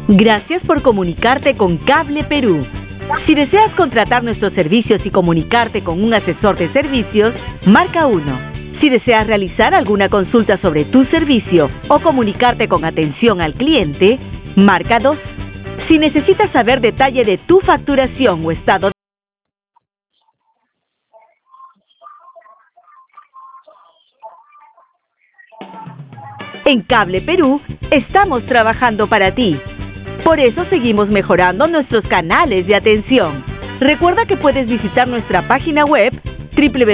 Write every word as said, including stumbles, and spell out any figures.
Gracias por comunicarte con Cable Perú. Si deseas contratar nuestros servicios y comunicarte con un asesor de servicios, marca uno. Si deseas realizar alguna consulta sobre tu servicio o comunicarte con atención al cliente, marca dos. Si necesitas saber detalle de tu facturación o estado de... En Cable Perú estamos trabajando para ti. Por eso seguimos mejorando nuestros canales de atención. Recuerda que puedes visitar nuestra página web doble u doble u doble u punto